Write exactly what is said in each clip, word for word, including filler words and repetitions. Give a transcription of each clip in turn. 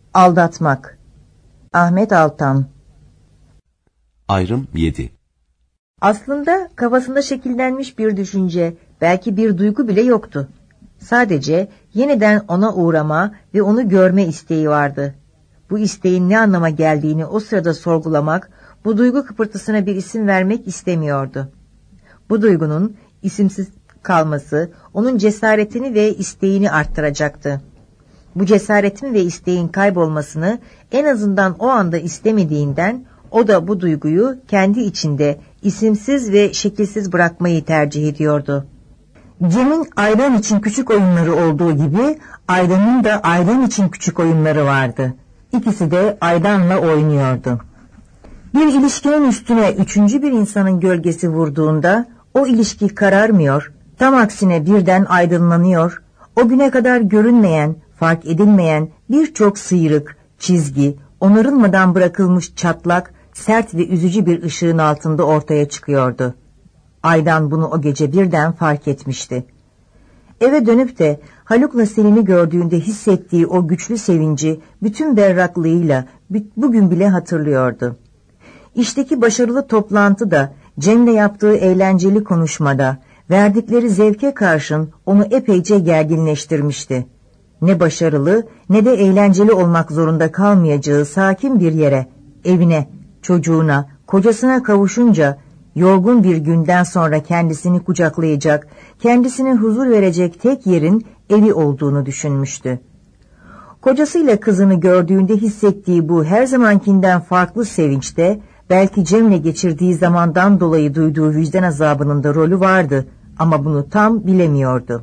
Aldatmak. Ahmet Altan. Ayrım yedi. Aslında kafasında şekillenmiş bir düşünce, belki bir duygu bile yoktu. Sadece yeniden ona uğrama ve onu görme isteği vardı. Bu isteğin ne anlama geldiğini o sırada sorgulamak, bu duygu kıpırtısına bir isim vermek istemiyordu. Bu duygunun isimsiz kalması onun cesaretini ve isteğini arttıracaktı. Bu cesaretin ve isteğin kaybolmasını en azından o anda istemediğinden o da bu duyguyu kendi içinde isimsiz ve şekilsiz bırakmayı tercih ediyordu. Cem'in ayran için küçük oyunları olduğu gibi Aydan'ın da ayran için küçük oyunları vardı. İkisi de Aydan'la oynuyordu. Bir ilişkinin üstüne üçüncü bir insanın gölgesi vurduğunda o ilişki kararmıyor, tam aksine birden aydınlanıyor. O güne kadar görünmeyen, fark edilmeyen birçok sıyrık, çizgi, onarılmadan bırakılmış çatlak, sert ve üzücü bir ışığın altında ortaya çıkıyordu. Aydan bunu o gece birden fark etmişti. Eve dönüp de Haluk'la Selin'i gördüğünde hissettiği o güçlü sevinci bütün berraklığıyla bugün bile hatırlıyordu. İşteki başarılı toplantı da, Cem'le yaptığı eğlenceli konuşmada, verdikleri zevke karşın onu epeyce gerginleştirmişti. Ne başarılı ne de eğlenceli olmak zorunda kalmayacağı sakin bir yere, evine, çocuğuna, kocasına kavuşunca, yorgun bir günden sonra kendisini kucaklayacak, kendisine huzur verecek tek yerin evi olduğunu düşünmüştü. Kocasıyla kızını gördüğünde hissettiği bu her zamankinden farklı sevinçte, belki Cem'le geçirdiği zamandan dolayı duyduğu vicdan azabının da rolü vardı ama bunu tam bilemiyordu.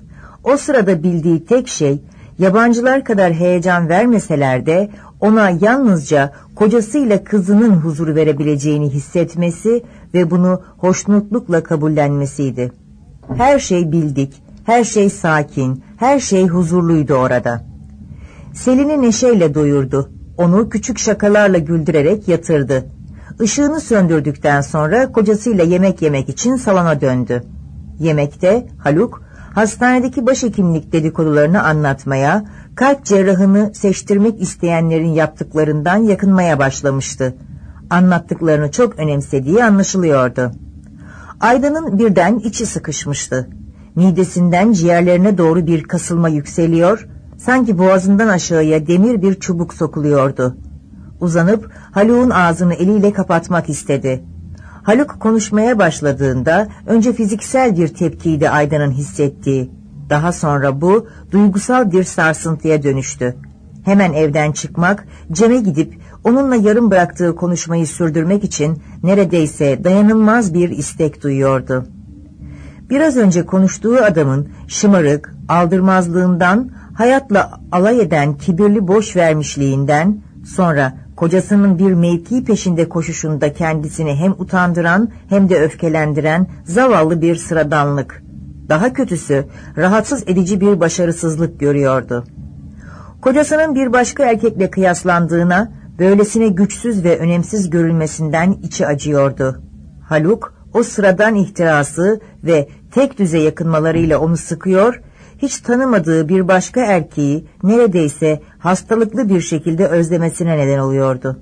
O sırada bildiği tek şey, yabancılar kadar heyecan vermeseler de ona yalnızca kocasıyla kızının huzur verebileceğini hissetmesi ve bunu hoşnutlukla kabullenmesiydi. Her şey bildik, her şey sakin, her şey huzurluydu orada. Selin'i neşeyle doyurdu, onu küçük şakalarla güldürerek yatırdı. Işığını söndürdükten sonra kocasıyla yemek yemek için salona döndü. Yemekte Haluk, hastanedeki başhekimlik dedikodularını anlatmaya, kalp cerrahını seçtirmek isteyenlerin yaptıklarından yakınmaya başlamıştı. Anlattıklarını çok önemsediği anlaşılıyordu. Aydan'ın birden içi sıkışmıştı. Midesinden ciğerlerine doğru bir kasılma yükseliyor, sanki boğazından aşağıya demir bir çubuk sokuluyordu. Uzanıp Haluk'un ağzını eliyle kapatmak istedi. Haluk konuşmaya başladığında önce fiziksel bir tepkiydi Aydan'ın hissettiği. Daha sonra bu duygusal bir sarsıntıya dönüştü. Hemen evden çıkmak, Cem'e gidip onunla yarım bıraktığı konuşmayı sürdürmek için neredeyse dayanılmaz bir istek duyuyordu. Biraz önce konuştuğu adamın şımarık, aldırmazlığından, hayatla alay eden kibirli boşvermişliğinden, sonra kocasının bir mevki peşinde koşuşunda kendisini hem utandıran hem de öfkelendiren zavallı bir sıradanlık. Daha kötüsü, rahatsız edici bir başarısızlık görüyordu. Kocasının bir başka erkekle kıyaslandığına, böylesine güçsüz ve önemsiz görülmesinden içi acıyordu. Haluk, o sıradan ihtirası ve tek düze yakınmalarıyla onu sıkıyor, hiç tanımadığı bir başka erkeği neredeyse hastalıklı bir şekilde özlemesine neden oluyordu.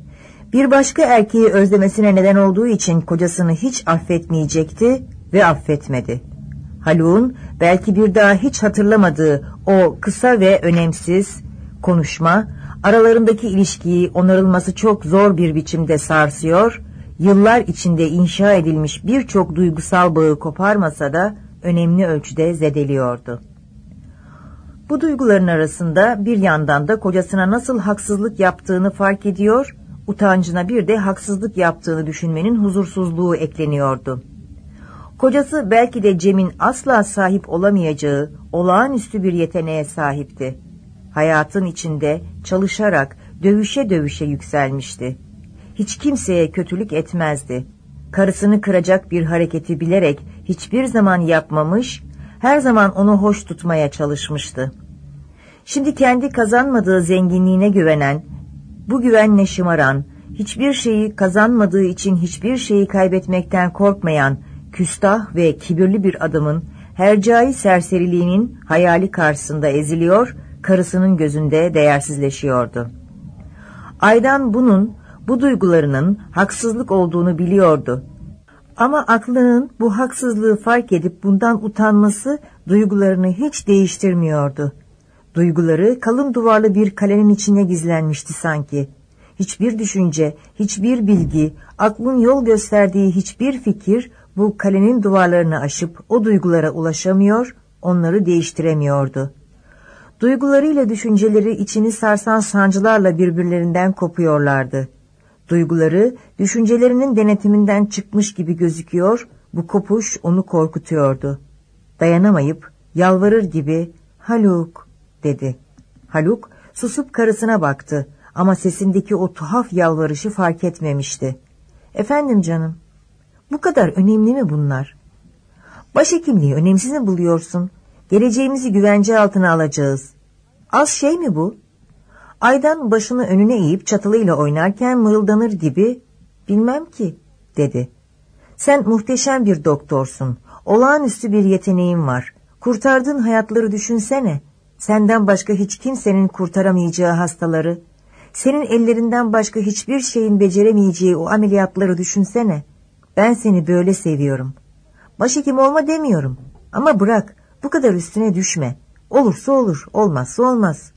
Bir başka erkeği özlemesine neden olduğu için kocasını hiç affetmeyecekti ve affetmedi. Haluk'un belki bir daha hiç hatırlamadığı o kısa ve önemsiz konuşma, aralarındaki ilişkiyi onarılması çok zor bir biçimde sarsıyor, yıllar içinde inşa edilmiş birçok duygusal bağı koparmasa da önemli ölçüde zedeliyordu. Bu duyguların arasında bir yandan da kocasına nasıl haksızlık yaptığını fark ediyor, utancına bir de haksızlık yaptığını düşünmenin huzursuzluğu ekleniyordu. Kocası belki de Cem'in asla sahip olamayacağı olağanüstü bir yeteneğe sahipti. Hayatın içinde çalışarak, dövüşe dövüşe yükselmişti. Hiç kimseye kötülük etmezdi. Karısını kıracak bir hareketi bilerek hiçbir zaman yapmamış, her zaman onu hoş tutmaya çalışmıştı. Şimdi kendi kazanmadığı zenginliğine güvenen, bu güvenle şımaran, hiçbir şeyi kazanmadığı için hiçbir şeyi kaybetmekten korkmayan, küstah ve kibirli bir adamın hercai serseriliğinin hayali karşısında eziliyor, karısının gözünde değersizleşiyordu. Aydan bunun, bu duygularının haksızlık olduğunu biliyordu. Ama aklının bu haksızlığı fark edip bundan utanması duygularını hiç değiştirmiyordu. Duyguları kalın duvarlı bir kalenin içine gizlenmişti sanki. Hiçbir düşünce, hiçbir bilgi, aklın yol gösterdiği hiçbir fikir bu kalenin duvarlarını aşıp o duygulara ulaşamıyor, onları değiştiremiyordu. Duygularıyla düşünceleri içini sarsan sancılarla birbirlerinden kopuyorlardı. Duyguları düşüncelerinin denetiminden çıkmış gibi gözüküyor, bu kopuş onu korkutuyordu. Dayanamayıp yalvarır gibi "Haluk" dedi. Haluk susup karısına baktı ama sesindeki o tuhaf yalvarışı fark etmemişti. "Efendim canım, bu kadar önemli mi bunlar? Başhekimliği önemsiz mi buluyorsun? Geleceğimizi güvence altına alacağız. Az şey mi bu?" Aydan başını önüne eğip çatalıyla oynarken mırıldanır gibi "Bilmem ki" dedi. "Sen muhteşem bir doktorsun. Olağanüstü bir yeteneğin var. Kurtardığın hayatları düşünsene. Senden başka hiç kimsenin kurtaramayacağı hastaları, senin ellerinden başka hiçbir şeyin beceremeyeceği o ameliyatları düşünsene. Ben seni böyle seviyorum. Başhekim olma demiyorum. Ama bırak, bu kadar üstüne düşme. Olursa olur, olmazsa olmaz."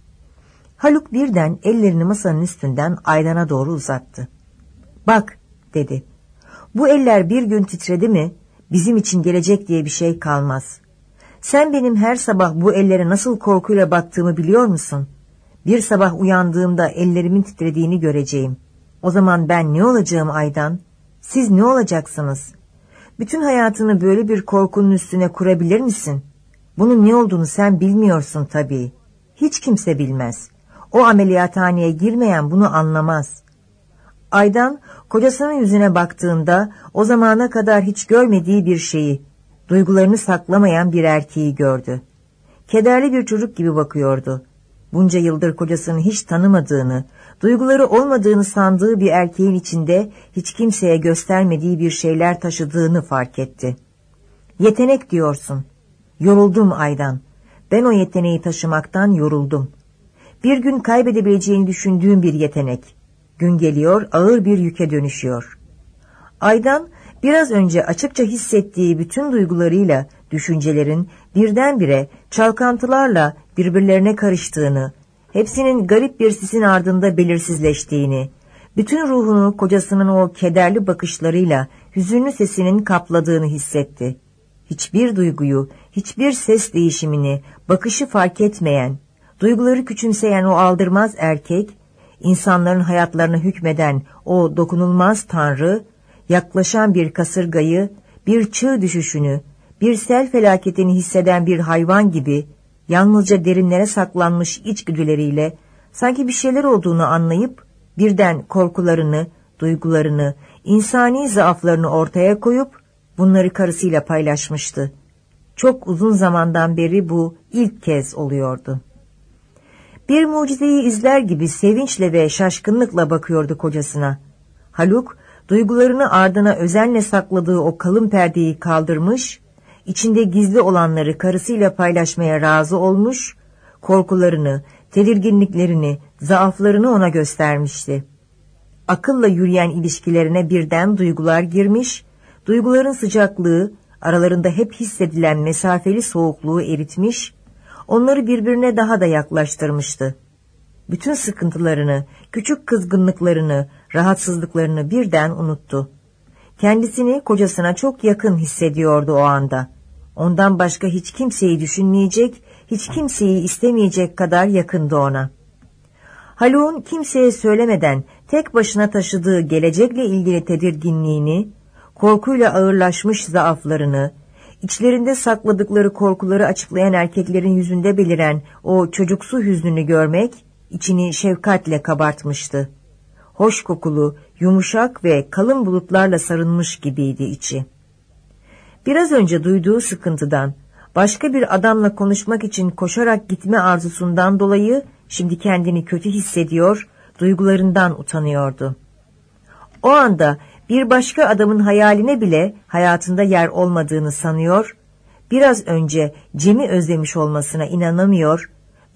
Haluk birden ellerini masanın üstünden Aydan'a doğru uzattı. "Bak" dedi. "Bu eller bir gün titredi mi bizim için gelecek diye bir şey kalmaz. Sen benim her sabah bu ellere nasıl korkuyla baktığımı biliyor musun? Bir sabah uyandığımda ellerimin titrediğini göreceğim. O zaman ben ne olacağım Aydan? Siz ne olacaksınız? Bütün hayatını böyle bir korkunun üstüne kurabilir misin? Bunun ne olduğunu sen bilmiyorsun tabii. Hiç kimse bilmez. O ameliyathaneye girmeyen bunu anlamaz." Aydan kocasının yüzüne baktığında o zamana kadar hiç görmediği bir şeyi, duygularını saklamayan bir erkeği gördü. Kederli bir çocuk gibi bakıyordu. Bunca yıldır kocasını hiç tanımadığını, duyguları olmadığını sandığı bir erkeğin içinde hiç kimseye göstermediği bir şeyler taşıdığını fark etti. "Yetenek diyorsun. Yoruldum Aydan. Ben o yeteneği taşımaktan yoruldum. Bir gün kaybedebileceğini düşündüğüm bir yetenek. Gün geliyor, ağır bir yüke dönüşüyor." Aydan biraz önce açıkça hissettiği bütün duygularıyla düşüncelerin birdenbire çalkantılarla birbirlerine karıştığını, hepsinin garip bir sisin ardında belirsizleştiğini, bütün ruhunu kocasının o kederli bakışlarıyla hüzünlü sesinin kapladığını hissetti. Hiçbir duyguyu, hiçbir ses değişimini, bakışı fark etmeyen, duyguları küçümseyen o aldırmaz erkek, insanların hayatlarına hükmeden o dokunulmaz tanrı, yaklaşan bir kasırgayı, bir çığ düşüşünü, bir sel felaketini hisseden bir hayvan gibi, yalnızca derinlere saklanmış içgüdüleriyle, sanki bir şeyler olduğunu anlayıp, birden korkularını, duygularını, insani zaaflarını ortaya koyup, bunları karısıyla paylaşmıştı. Çok uzun zamandan beri bu ilk kez oluyordu. Bir mucizeyi izler gibi sevinçle ve şaşkınlıkla bakıyordu kocasına. Haluk, duygularını ardına özenle sakladığı o kalın perdeyi kaldırmış, içinde gizli olanları karısıyla paylaşmaya razı olmuş, korkularını, tedirginliklerini, zaaflarını ona göstermişti. Akılla yürüyen ilişkilerine birden duygular girmiş, duyguların sıcaklığı, aralarında hep hissedilen mesafeli soğukluğu eritmiş, onları birbirine daha da yaklaştırmıştı. Bütün sıkıntılarını, küçük kızgınlıklarını, rahatsızlıklarını birden unuttu. Kendisini kocasına çok yakın hissediyordu o anda. Ondan başka hiç kimseyi düşünmeyecek, hiç kimseyi istemeyecek kadar yakındı ona. Haluk'un kimseye söylemeden tek başına taşıdığı gelecekle ilgili tedirginliğini, korkuyla ağırlaşmış zaaflarını, İçlerinde sakladıkları korkuları açıklayan erkeklerin yüzünde beliren o çocuksu hüznünü görmek, içini şefkatle kabartmıştı. Hoş kokulu, yumuşak ve kalın bulutlarla sarılmış gibiydi içi. Biraz önce duyduğu sıkıntıdan, başka bir adamla konuşmak için koşarak gitme arzusundan dolayı şimdi kendini kötü hissediyor, duygularından utanıyordu. O anda bir başka adamın hayaline bile hayatında yer olmadığını sanıyor, biraz önce Cem'i özlemiş olmasına inanamıyor,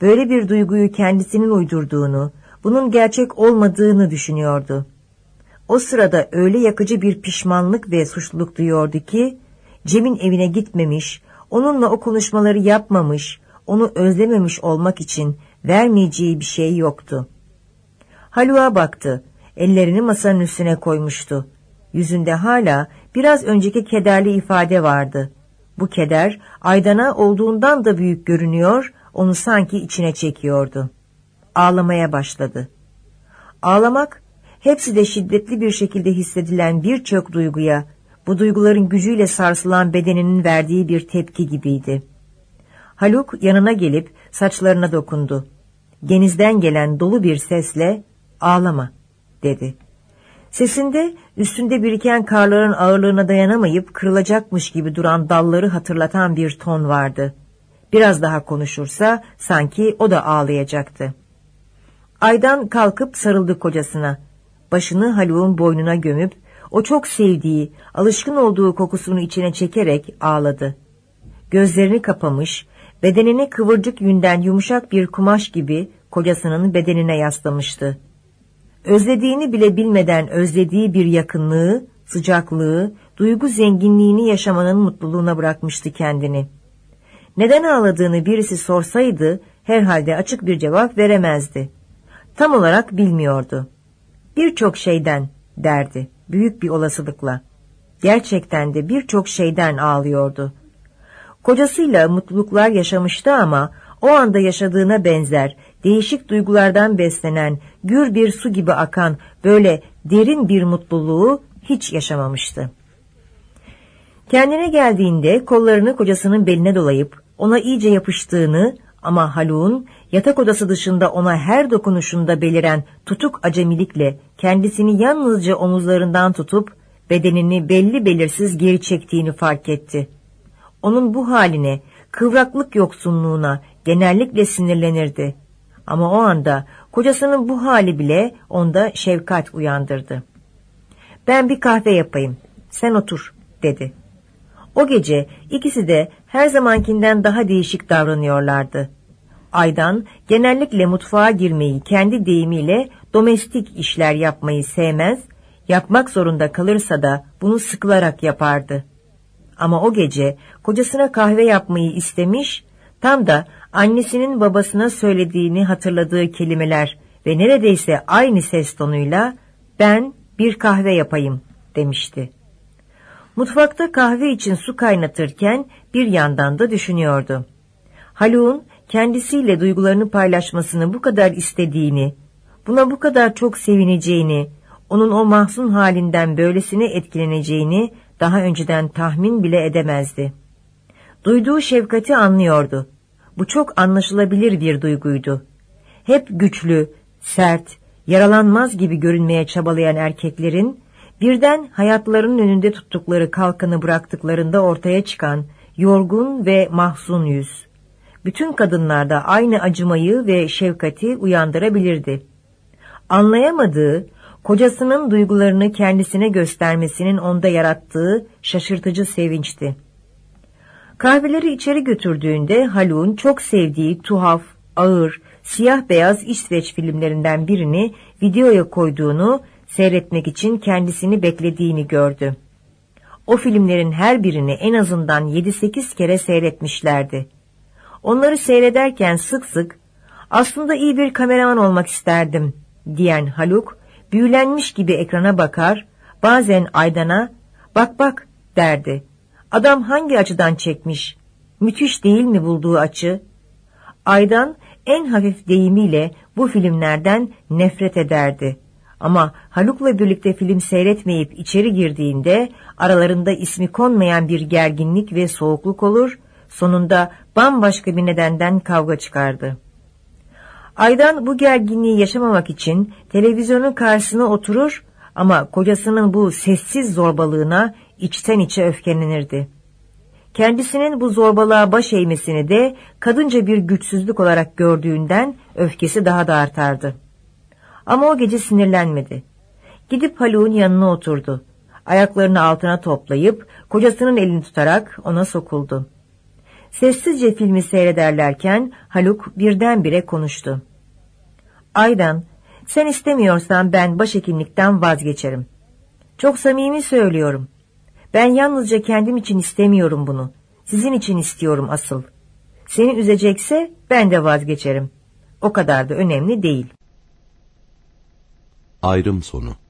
böyle bir duyguyu kendisinin uydurduğunu, bunun gerçek olmadığını düşünüyordu. O sırada öyle yakıcı bir pişmanlık ve suçluluk duyuyordu ki, Cem'in evine gitmemiş, onunla o konuşmaları yapmamış, onu özlememiş olmak için vermeyeceği bir şey yoktu. Haluk'a baktı, ellerini masanın üstüne koymuştu. Yüzünde hala biraz önceki kederli ifade vardı. Bu keder Aydan'a olduğundan da büyük görünüyor, onu sanki içine çekiyordu. Ağlamaya başladı. Ağlamak, hepsi de şiddetli bir şekilde hissedilen birçok duyguya, bu duyguların gücüyle sarsılan bedeninin verdiği bir tepki gibiydi. Haluk yanına gelip saçlarına dokundu. Genizden gelen dolu bir sesle, "Ağlama," dedi. Sesinde üstünde biriken karların ağırlığına dayanamayıp kırılacakmış gibi duran dalları hatırlatan bir ton vardı. Biraz daha konuşursa sanki o da ağlayacaktı. Aydan kalkıp sarıldı kocasına. Başını Haluk'un boynuna gömüp o çok sevdiği, alışkın olduğu kokusunu içine çekerek ağladı. Gözlerini kapamış, bedenini kıvırcık yünden yumuşak bir kumaş gibi kocasının bedenine yaslamıştı. Özlediğini bile bilmeden özlediği bir yakınlığı, sıcaklığı, duygu zenginliğini yaşamanın mutluluğuna bırakmıştı kendini. Neden ağladığını birisi sorsaydı herhalde açık bir cevap veremezdi. Tam olarak bilmiyordu. Birçok şeyden derdi, büyük bir olasılıkla. Gerçekten de birçok şeyden ağlıyordu. Kocasıyla mutluluklar yaşamıştı ama o anda yaşadığına benzer, değişik duygulardan beslenen, gür bir su gibi akan böyle derin bir mutluluğu hiç yaşamamıştı. Kendine geldiğinde kollarını kocasının beline dolayıp ona iyice yapıştığını ama Haluk'un yatak odası dışında ona her dokunuşunda beliren tutuk acemilikle kendisini yalnızca omuzlarından tutup bedenini belli belirsiz geri çektiğini fark etti. Onun bu haline, kıvraklık yoksunluğuna genellikle sinirlenirdi. Ama o anda kocasının bu hali bile onda şefkat uyandırdı. "Ben bir kahve yapayım, sen otur," dedi. O gece ikisi de her zamankinden daha değişik davranıyorlardı. Aydan genellikle mutfağa girmeyi kendi deyimiyle domestik işler yapmayı sevmez, yapmak zorunda kalırsa da bunu sıkılarak yapardı. Ama o gece kocasına kahve yapmayı istemiş, tam da annesinin babasına söylediğini hatırladığı kelimeler ve neredeyse aynı ses tonuyla "Ben bir kahve yapayım," demişti. Mutfakta kahve için su kaynatırken bir yandan da düşünüyordu. Haluk'un kendisiyle duygularını paylaşmasını bu kadar istediğini, buna bu kadar çok sevineceğini, onun o mahzun halinden böylesine etkileneceğini daha önceden tahmin bile edemezdi. Duyduğu şefkati anlıyordu. Bu çok anlaşılabilir bir duyguydu. Hep güçlü, sert, yaralanmaz gibi görünmeye çabalayan erkeklerin, birden hayatlarının önünde tuttukları kalkanı bıraktıklarında ortaya çıkan yorgun ve mahzun yüz, bütün kadınlarda aynı acımayı ve şefkati uyandırabilirdi. Anlayamadığı, kocasının duygularını kendisine göstermesinin onda yarattığı şaşırtıcı sevinçti. Kahveleri içeri götürdüğünde Haluk'un çok sevdiği tuhaf, ağır, siyah beyaz İsveç filmlerinden birini videoya koyduğunu, seyretmek için kendisini beklediğini gördü. O filmlerin her birini en azından yedi sekiz kere seyretmişlerdi. Onları seyrederken sık sık "Aslında iyi bir kameraman olmak isterdim," diyen Haluk, büyülenmiş gibi ekrana bakar, bazen Aydan'a "Bak bak," derdi. "Adam hangi açıdan çekmiş? Müthiş değil mi bulduğu açı?" Aydan en hafif deyimiyle bu filmlerden nefret ederdi. Ama Haluk'la birlikte film seyretmeyip içeri girdiğinde aralarında ismi konmayan bir gerginlik ve soğukluk olur, sonunda bambaşka bir nedenden kavga çıkardı. Aydan bu gerginliği yaşamamak için televizyonun karşısına oturur ama kocasının bu sessiz zorbalığına içten içe öfkelenirdi. Kendisinin bu zorbalığa baş eğmesini de kadınca bir güçsüzlük olarak gördüğünden öfkesi daha da artardı. Ama o gece sinirlenmedi. Gidip Haluk'un yanına oturdu. Ayaklarını altına toplayıp kocasının elini tutarak ona sokuldu. Sessizce filmi seyrederlerken Haluk birdenbire konuştu. Aydan, sen istemiyorsan ben başhekimlikten vazgeçerim. Çok samimi söylüyorum. Ben yalnızca kendim için istemiyorum bunu. Sizin için istiyorum asıl. Seni üzecekse ben de vazgeçerim. O kadar da önemli değil. Ayrım sonu.